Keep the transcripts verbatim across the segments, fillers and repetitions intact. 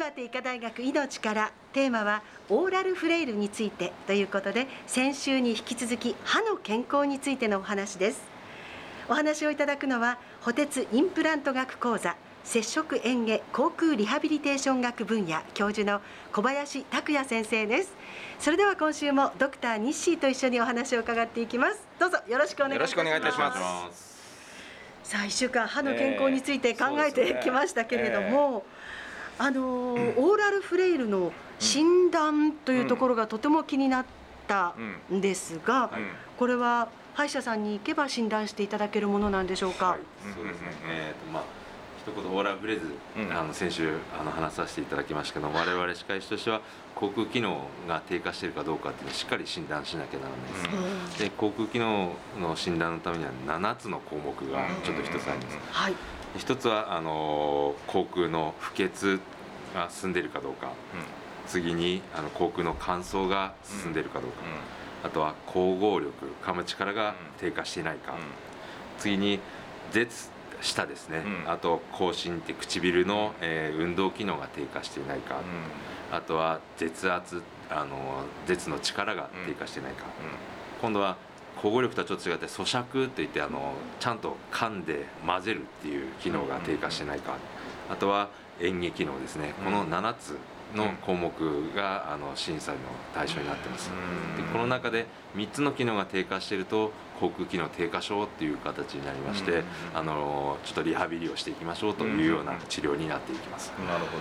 岩手医科大学命からテーマはオーラルフレイルについてということで、先週に引き続き歯の健康についてのお話です。お話をいただくのは補鉄インプラント学講座接触嚥下口腔リハビリテーション学分野教授の小林拓也先生です。それでは今週もドクターニッシーと一緒にお話を伺っていきます。どうぞよろしくお願いいたします。 よろしくお願いいたします。 さあいっしゅうかん歯の健康について考えてきましたけれども、えーあのーうん、オーラルフレイルの診断というところがとても気になったんですが、うんうん、これは歯医者さんに行けば診断していただけるものなんでしょうか。はい、 そうですね、えーとまあ、一言オーラルフレイル、うん、あの先週あの話させていただきましたけど、我々歯科医師としては口腔機能が低下しているかどうかっていうのをしっかり診断しなきゃならないです、うん、で口腔機能の診断のためにはななつの項目がちょっと一つあります、うんはい、一つはあの口腔の不潔が進んでいるかどうか、うん、次にあの口腔の乾燥が進んでいるかどうか、うんうん、あとは咬合力、噛む力が低下していないか、うん、次に舌舌ですね、うん、あと口唇って唇の、えー、運動機能が低下していないか、うん、あとは舌圧、あの舌の力が低下していないか、うん、今度は咬合力とはちょっと違って咀嚼といってあのちゃんと噛んで混ぜるっていう機能が低下していないか、あとは嚥下機能ですね、このななつの項目があの審査の対象になっています。でこの中でみっつの機能が低下していると口腔機能低下症っていう形になりまして、あのちょっとリハビリをしていきましょうというような治療になっていきます。 なるほど。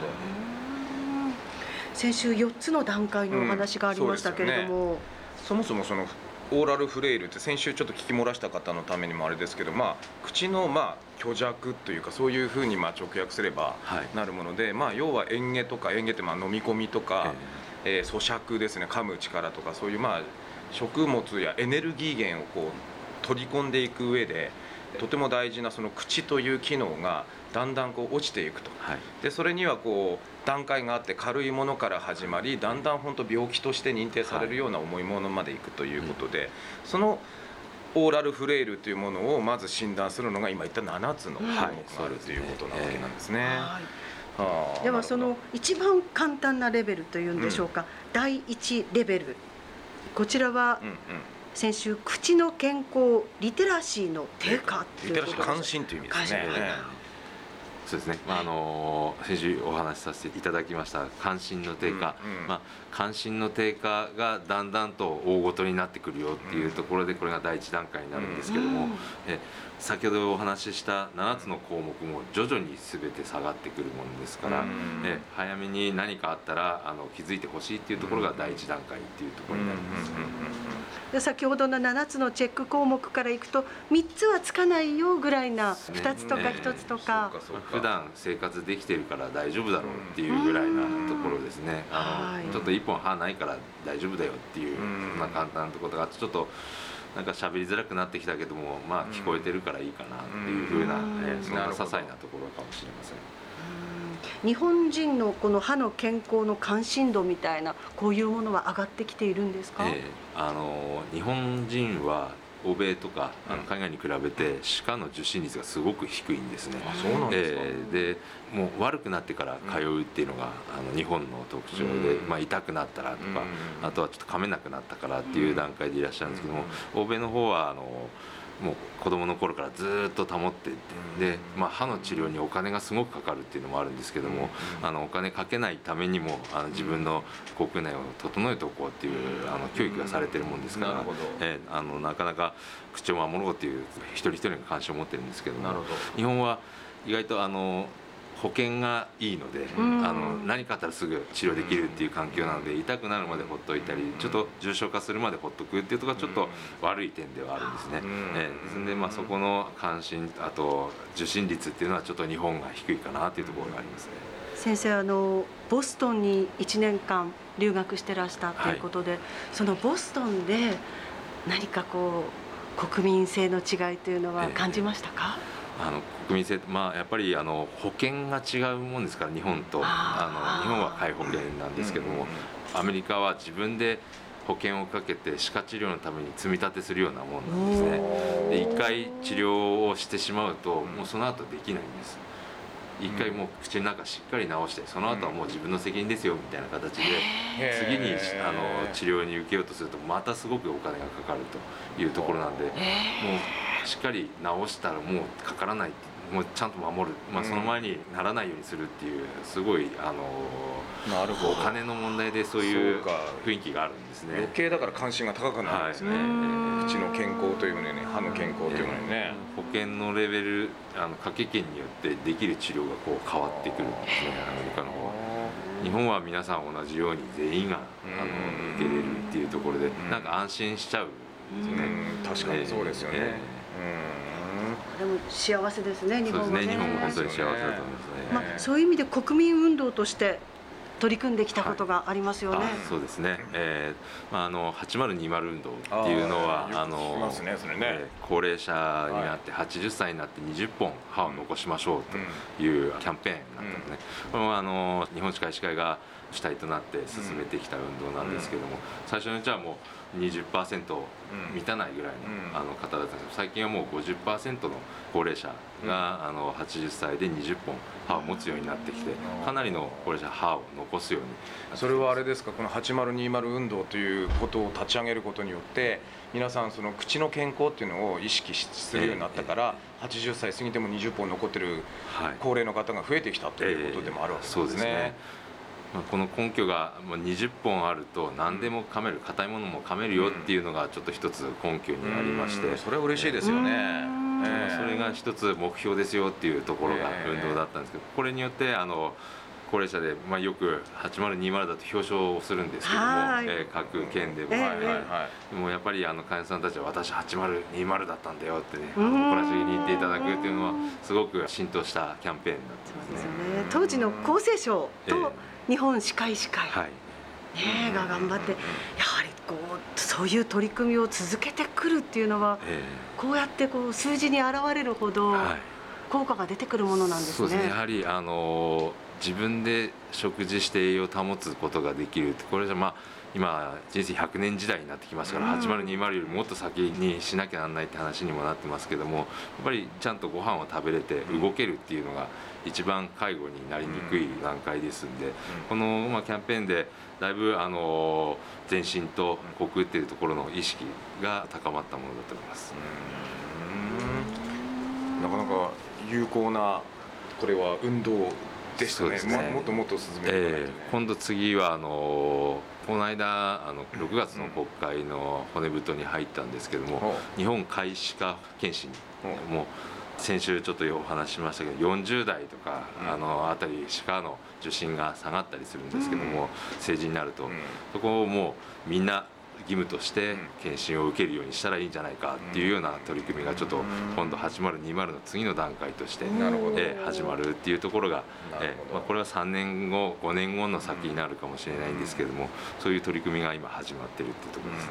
先週よっつの段階のお話がありましたけれども、うんそ, ね、そもそもそのオーラルフレイルって先週ちょっと聞き漏らした方のためにもあれですけど、まあ、口のまあ虚弱というかそういうふうにまあ直訳すればなるもので、はい、まあ、要は嚥下とか嚥下ってまあ飲み込みとか、えーえー、咀嚼ですね、噛む力とかそういうまあ食物やエネルギー源をこう取り込んでいく上でとても大事なその口という機能がだんだんこう落ちていくと、はい、でそれにはこう段階があって軽いものから始まりだんだん本当病気として認定されるような重いものまでいくということで、はい、そのオーラルフレイルというものをまず診断するのが今言ったななつの項目があるということなわけなんですね。 はい、ではその一番簡単なレベルというんでしょうか、うん、だいいちレベル、こちらは、うんうん、先週口の健康リテラシーの低下ということで、 リテラシー関心という意味ですね。 そうですね、まあ、あの先週お話しさせていただきました関心の低下、うんうん、まあ、関心の低下がだんだんと大ごとになってくるよっていうところでこれがだいいち段階になるんですけども、うん、え先ほどお話ししたななつの項目も徐々に全て下がってくるものですから、うん、え早めに何かあったらあの気づいてほしいっていうところがだいいち段階っていうところになります。 で先ほどのななつのチェック項目からいくとみっつはつかないよぐらいな、ふたつとかひとつとか、 ね、普段生活できてるから大丈夫だろうっていうぐらいなところですね。あのちょっといっぽん歯ないから大丈夫だよっていう、そんな簡単なところがあって、ちょっとなんか喋りづらくなってきたけども、まあ聞こえてるからいいかなっていうふうな、えー、そんな些細なところかもしれません。 日本人のこの歯の健康の関心度みたいなこういうものは上がってきているんですか？ えー、あの日本人は欧米とかあの海外に比べて歯科の受診率がすごく低いんですね。 あ、そうなんですか。 えー、でもう悪くなってから通うっていうのが、うん、あの日本の特徴で、うん、まあ、痛くなったらとか、うん、あとはちょっと噛めなくなったからっていう段階でいらっしゃるんですけども、うん、欧米の方はあのもう子供の頃からずっと保っていってで、まあ、歯の治療にお金がすごくかかるっていうのもあるんですけども、あのお金かけないためにもあの自分の口腔内を整えておこうっていうあの教育がされてるもんですから、えー、あのなかなか口を守ろうっていう一人一人が関心を持ってるんですけども、日本は意外とあの保険がいいので、あの何かあったらすぐ治療できるっていう環境なので、痛くなるまでほっといたりちょっと重症化するまでほっとくっていうところがちょっと悪い点ではあるんですね。えー、ですので、まあ、そこの関心あと受診率っていうのはちょっと日本が低いかなっていうところがありますね。 先生、あのボストンにいちねんかん留学してらしたということで、はい、そのボストンで何かこう国民性の違いというのは感じましたか？えーあの国民性、まあ、やっぱりあの保険が違うもんですから、日本とあの日本は皆保険なんですけども、アメリカは自分で保険をかけて歯科治療のために積み立てするようなもんなんですね。で一回治療をしてしまうともうその後できないんです。 一回もう口の中しっかり治して、その後はもう自分の責任ですよみたいな形で次にあの治療に受けようとするとまたすごくお金がかかるというところなんで、もうしっかり治したらもうかからないって、もうちゃんと守る、まあ、その前にならないようにするっていうすごいあのなるほど、 お金の問題でそういう雰囲気があるんですね。 余計だから関心が高くなるんですね、はい、口の健康というのにね、歯の健康というのにね、 えー、保険のレベル、あの掛け券によってできる治療がこう変わってくるんですね、アメリカの方は。日本は皆さん同じように全員があの受けれるっていうところでなんか安心しちゃうんですよね。 確かにそうですよね、えーでも幸せですね、日本はね。 そうですね、日本も本当に幸せだと思いますね。 まあ、そういう意味で国民運動として取り組んできたことがありますよね。 はい、そうですね、えーまあ、あのはちまるにまる運動っていうのはあの、ねねえー、高齢者になってはちじゅっさいになってにじゅっぽん歯を残しましょうというキャンペーンだったんですね、うん、これはあの日本歯科医師会が主体となって進めてきた運動なんですけども、うん、最初のうちはもう にじゅっパーセント 満たないぐらいの、うん、あの方だったんですけど、最近はもう ごじゅっパーセント の高齢者が、うん、あのはちじゅっさいでにじゅっぽん歯を持つようになってきて、かなりの高齢者は歯を残すように。 それはあれですか、このはちまるにまる運動ということを立ち上げることによって皆さんその口の健康っていうのを意識するようになったから、えー、はちじゅっさい過ぎてもにじゅっぽん残ってる高齢の方が増えてきたということでもあるわけですね、えー、そうですね。 この根拠がにじゅっぽんあると何でも噛める、硬いものも噛めるよっていうのがちょっと一つ根拠にありまして、 それは嬉しいですよね、 えー、それが一つ目標ですよっていうところが運動だったんですけど、これによってあの高齢者で、まあ、よくはちまるにまるだと表彰をするんですけども、えー、各県でも、えーえー、でもやっぱりあの患者さんたちは私はちまるにまるだったんだよってね、あの誇らしげに言っていただくっていうのはすごく浸透したキャンペーンになってますね。 そうですよね。当時の厚生省と、えー日本歯科医師会、はいね、が頑張って、やはりこうそういう取り組みを続けてくるっていうのは、えー、こうやってこう数字に表れるほど効果が出てくるものなんですね。 そうですね、やはりあの自分で食事して栄養を保つことができるって、これじゃまあ今人生ひゃくねん時代になってきますから、はちまるにまるよりもっと先にしなきゃならないって話にもなってますけども、やっぱりちゃんとご飯を食べれて動けるっていうのが一番介護になりにくい段階ですんで、このまあキャンペーンでだいぶあの全身と口腔っていうところの意識が高まったものだと思います。 うーん、なかなか有効なこれは運動でしたね。ね、もっともっと進めていかないとね、 えー、今度次はあのこの間あのろくがつの国会の骨太に入ったんですけども、日本皆歯科検診も先週ちょっとお話ししましたけど、よんじゅうだいとかあのあたり歯科の受診が下がったりするんですけども、成人になるとそこをもうみんな義務として検診を受けるようにしたらいいんじゃないかっていうような取り組みがちょっと今度はちまるにまるの次の段階としてえ始まるっていうところが、えまあこれはさんねんごごねんごの先になるかもしれないんですけども、そういう取り組みが今始まってるっていうところですね。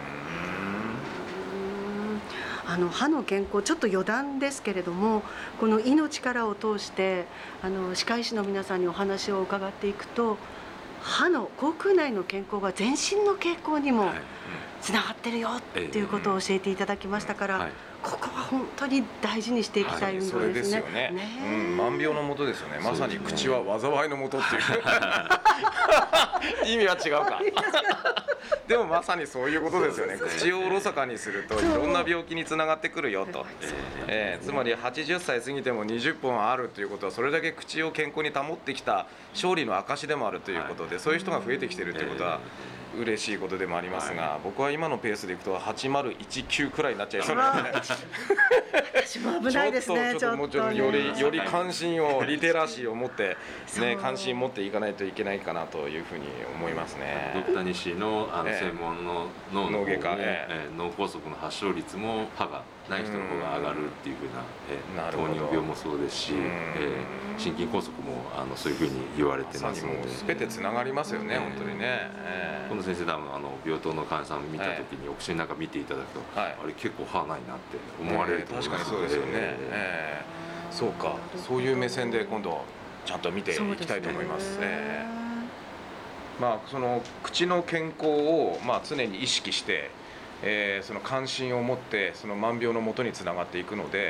あの歯の健康、ちょっと余談ですけれども、この「いのちから」を通してあの歯科医師の皆さんにお話を伺っていくと、歯の口腔内の健康が全身の健康にもつながってるよっていうことを教えていただきましたから、はい、ここは本当に大事にしていきたい運動ですね。 はい、それですよね。ね、うん、万病のもとですよね。まさに口は災いのもとっていう意味は違うかでもまさにそういうことですよね。口をおろそかにするといろんな病気につながってくるよと、えー、つまりはちじゅっさい過ぎてもにじゅっぽんあるということは、それだけ口を健康に保ってきた勝利の証でもあるということで、そういう人が増えてきているということは嬉しいことでもありますが、僕は今のペースでいくとはちまるいちきゅうくらいになっちゃいそうなので、 私も危ないですね。 ちょっともうちょっとよりより関心を、リテラシーを持ってね、関心持っていかないといけないかなというふうに思いますね。 ドクター西のあの専門の脳の外科、 ええ、脳梗塞の発症率も歯がない人の方が上がるっていうふうな、え糖尿病もそうですし、えー、心筋梗塞もあのそういうふうに言われてますので、 すべてつながりますよね、えー、本当にね。えー、 今度先生多分あの病棟の患者さんを見た時に、えー、お口の中見ていただくと、はい、あれ結構歯ないなって思われると思います。 えー、確かにそうですよね。えー、そうか、そういう目線で今度ちゃんと見ていきたいと思います。えー、まあその口の健康をまあ常に意識して、えー、その関心を持ってその万病のもとにつながっていくので、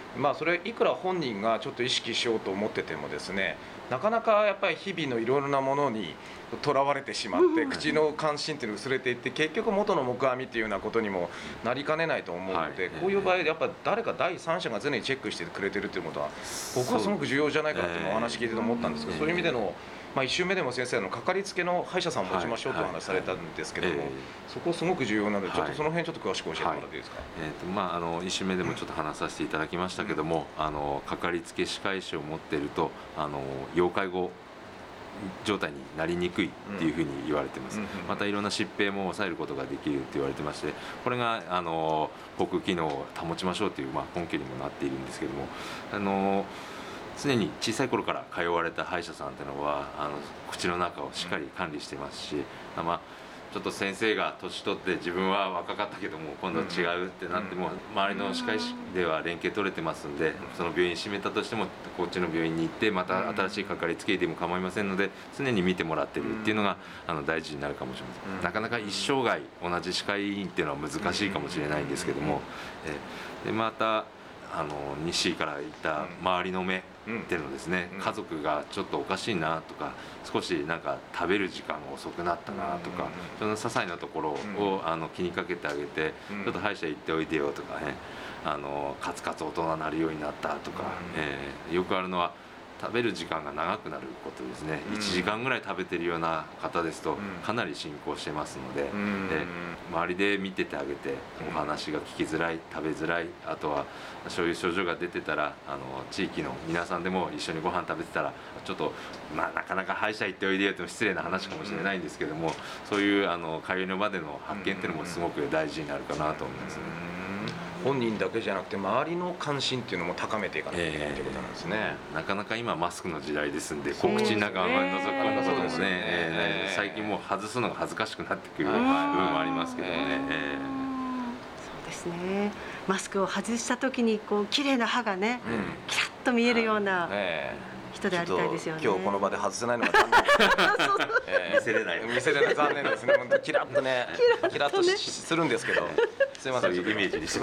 まあ、それいくら本人がちょっと意識しようと思っててもですね、なかなかやっぱり日々のいろいろなものにとらわれてしまって、うん、口の関心っていうのが薄れていって、結局元の木阿弥っていうようなことにもなりかねないと思うので、はい、こういう場合やっぱ誰か第三者が常にチェックしてくれてるっていうことは僕はすごく重要じゃないかなっていうのをお話聞いてて思ったんですけど、そういう意味でのまあ、いっ週目でも先生のかかりつけの歯医者さんを持ちましょうという話されたんですけども、はいはいはい、そこすごく重要なので、ちょっとその辺ちょっと詳しく教えてもらっていいですか。はい、 えーとまあ、あのいっ週目でもちょっと話させていただきましたけども、うん、あのかかりつけ歯科医師を持っているとあの要介護状態になりにくいっていうふうに言われています、うん、またいろんな疾病も抑えることができるって言われてまして、これがあの口腔機能を保ちましょうという、まあ、根拠にもなっているんですけども、あの常に小さい頃から通われた歯医者さんっていうのはあの口の中をしっかり管理してますし、まあ、ちょっと先生が年取って自分は若かったけども今度は違うってなっても、周りの歯科医師では連携取れてますんで、その病院閉めたとしてもこっちの病院に行ってまた新しいかかりつけ医でも構いませんので、常に見てもらってるっていうのがあの大事になるかもしれません。なかなか一生涯同じ歯科医院っていうのは難しいかもしれないんですけども、えでまたあの西から言った周りの目っていうのですね、家族がちょっとおかしいなとか、少しなんか食べる時間が遅くなったなとか、その些細なところをあの気にかけてあげて、ちょっと歯医者行っておいでよとかね、あのカツカツ大人になるようになったとか、えー、よくあるのは食べる時間が長くなることですね。いちじかんぐらい食べてるような方ですとかなり進行してますので、で周りで見ててあげて、お話が聞きづらい、食べづらい、あとはそういう症状が出てたら、あの地域の皆さんでも一緒にご飯食べてたら、ちょっと、まあ、なかなか歯医者行っておいでよって失礼な話かもしれないんですけども、そういうあの通いの場での発見っていうのもすごく大事になるかなと思いますね。 本人だけじゃなくて周りの関心っていうのも高めていかなきゃいけないということなんですね。 えー、なかなか今マスクの時代ですんで、口の中を覗くこともね、えー、最近もう外すのが恥ずかしくなってくる部分もありますけどね。えーえー、 そうですね。マスクを外した時にこう綺麗な歯がね、うん、キラッと見えるような人でありたいですよね。 今日この場で外せないのが残念。 えー、見せれない見せれない残念ですね。本当キラッとね、キラッとするんですけど。すいません、 そういうイメージにして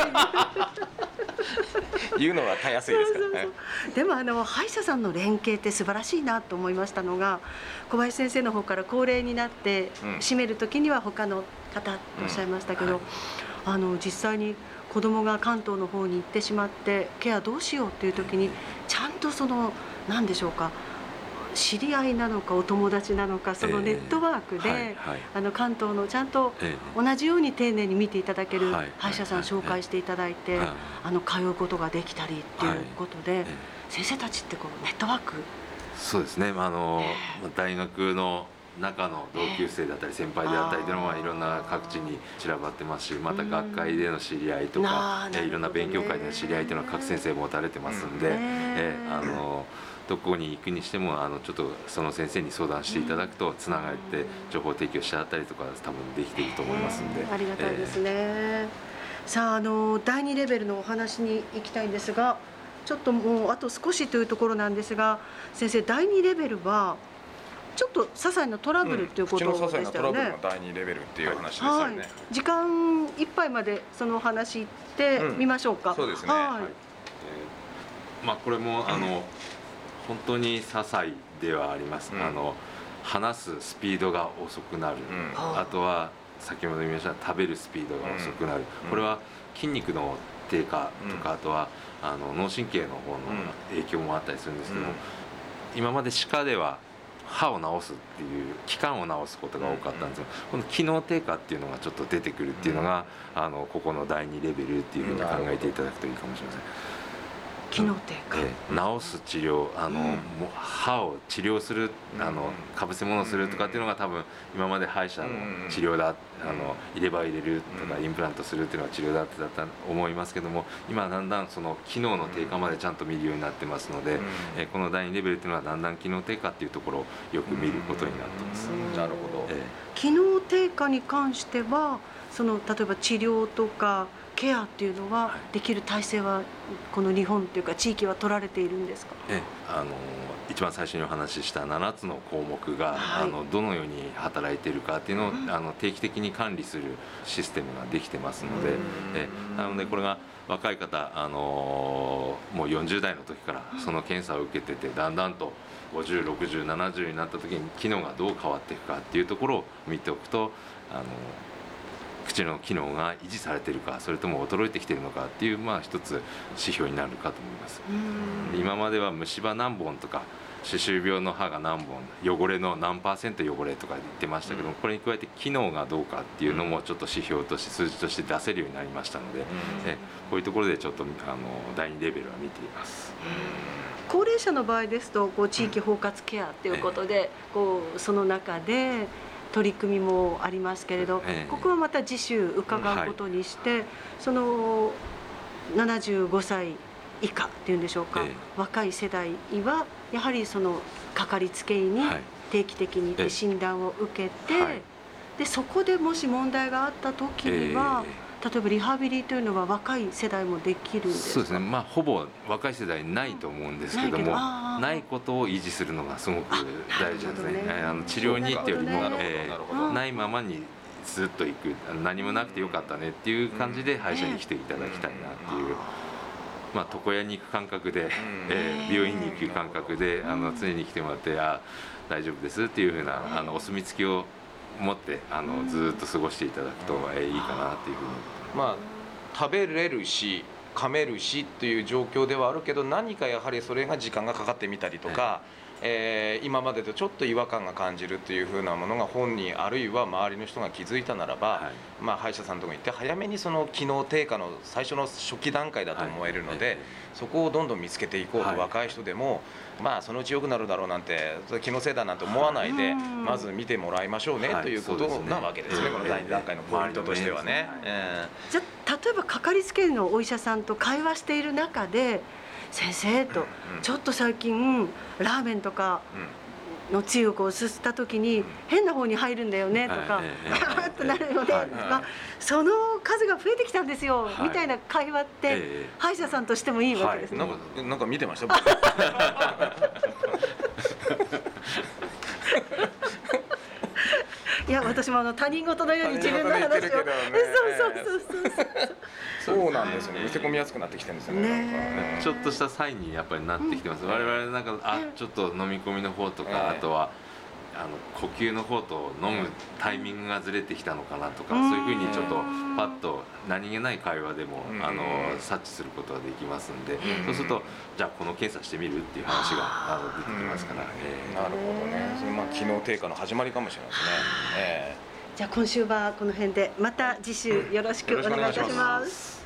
言うのはたやすいですからね。そうそうそう。でもあの歯医者さんの連携って素晴らしいなと思いましたのが、小林先生の方から高齢になって閉める時には他の方とおっしゃいましたけど、うんはい、あの実際に子供が関東の方に行ってしまってケアどうしようっていう時にちゃんとその何でしょうか、知り合いなのかお友達なのか、そのネットワークで、えーはいはい、あの関東のちゃんと同じように丁寧に見ていただける歯医者さん紹介していただいて、はいはい、あの通うことができたりっていうことで、はい、先生たちってこうネットワーク。 そうですね、あの、えー、大学の中の同級生だったり先輩であったりというのはいろんな各地に散らばってますし、また学会での知り合いとか、えいろんな勉強会での知り合いというのは各先生持たれてますんで、えあのどこに行くにしてもあのちょっとその先生に相談していただくとつながって情報提供し合ったりとか多分できていると思いますんで、 ありがたいですね。えー、さあ、あのだいにレベルのお話に行きたいんですが、ちょっともうあと少しというところなんですが、先生だいにレベルはちょっと些細なトラブルっていうことでしたよね。 うん、口の些細なトラブルのだいにレベルっていう話ですよね。はい、 時間いっぱいまでそのお話ってみましょうか。 うん、そうですね。はい。はい、 えー、まあこれもあの本当に些細ではあります。うん、あの話すスピードが遅くなる。うん、あとは先ほど言いました食べるスピードが遅くなる。うん、これは筋肉の低下とか、うん、あとはあの脳神経の方の影響もあったりするんですけども、うん、今まで歯科では歯を治すっていう器官を治すことが多かったんですが、この機能低下っていうのがちょっと出てくるっていうのが、あのここのだいにレベルっていうふうに考えていただくといいかもしれません。 機能低下、 えー、治す治療、あの、うん、もう歯を治療する、あのかぶせ物をするとかっていうのが多分今まで歯医者の治療だ、あの入れ歯入れるとかインプラントするっていうのが治療だってだったと思いますけども、今だんだんその機能の低下までちゃんと見るようになってますので、えー、このだいにレベルっていうのはだんだん機能低下っていうところをよく見ることになってます。 なるほど。 えー、機能低下に関してはその例えば治療とかケアっていうのはできる体制はこの日本というか地域は取られているんですか。 えあの一番最初にお話ししたななつの項目が、はい、あのどのように働いているかっていうのを、うん、あの定期的に管理するシステムができてますので、えなのでこれが若い方、あのもうよんじゅう代の時からその検査を受けてて、だんだんとごじゅう、ろくじゅう、ななじゅうになった時に機能がどう変わっていくかっていうところを見ておくと、あの口の機能が維持されているか、それとも衰えてきているのかっていう、まあ一つ指標になるかと思います。今までは虫歯何本とか歯周病の歯が何本、汚れの何パーセント汚れとか言ってましたけども、これに加えて機能がどうかっていうのもちょっと指標として数字として出せるようになりましたので、えこういうところでちょっとあのだいにレベルは見ています。 高齢者の場合ですとこう地域包括ケアということで、こうその中で取り組みもありますけれど、 ええ、 ここはまた次週伺うことにして、はい、そのななじゅうごさい以下っていうんでしょうか、ええ、若い世代はやはりそのかかりつけ医に定期的に行って診断を受けて、はい、でそこでもし問題があった時には、ええ、例えばリハビリというのは若い世代もできるんですか？ そうですね、まあ、ほぼ若い世代ないと思うんですけども、ないないことを維持するのがすごく大事ですね。ね、あの治療にってよりも、えー、ないままにずっと行く、何もなくてよかったねっていう感じで歯医者に来ていただきたいなっていう、まあ、床屋に行く感覚で、えー、病院に行く感覚であの常に来てもらって、あ大丈夫ですっていうふうなあのお墨付きを持ってあのずっと過ごしていただくと、えー、いいかなっていうふうに。 まあ食べれるし噛めるしという状況ではあるけど、何かやはりそれが時間がかかってみたりとか、えー、今までとちょっと違和感が感じるというふうなものが本人あるいは周りの人が気づいたならば、はい、まあ、歯医者さんとか行って早めにその機能低下の最初の初期段階だと思えるので、はい、そこをどんどん見つけていこうと、はい、若い人でもまあそのうち良くなるだろうなんて気のせいだなんて思わないで、まず見てもらいましょうね、はい、ということなわけですね、はい、このだいに段階のポイントとしてはね。えー、 じゃあ例えばかかりつけ医のお医者さんと会話している中で、先生と、ちょっと最近ラーメンとかのつゆをすすった時に変な方に入るんだよねとか、ガーッとなるので、その数が増えてきたんですよみたいな会話って歯医者さんとしてもいいわけですね。 なんか見てましたいや、私もあの他人事のように自分の話を、そうそうそうそうそうなんですよね。見せ込みやすくなってきてるんですよね。 ね、ちょっとしたサインにやっぱりなってきてます。うん、我々なんかあちょっと飲み込みの方とか、えー、あとはあの呼吸の方と飲むタイミングがずれてきたのかなとか、うん、そういうふうにちょっとパッと何気ない会話でも、うん、あの察知することができますんで、うん、そうするとじゃあこの検査してみるっていう話があの出てきますから、 えー、なるほどね。それまあ機能低下の始まりかもしれないですね。えーじゃあ今週はこの辺で、また次週よろしくお願いいたします。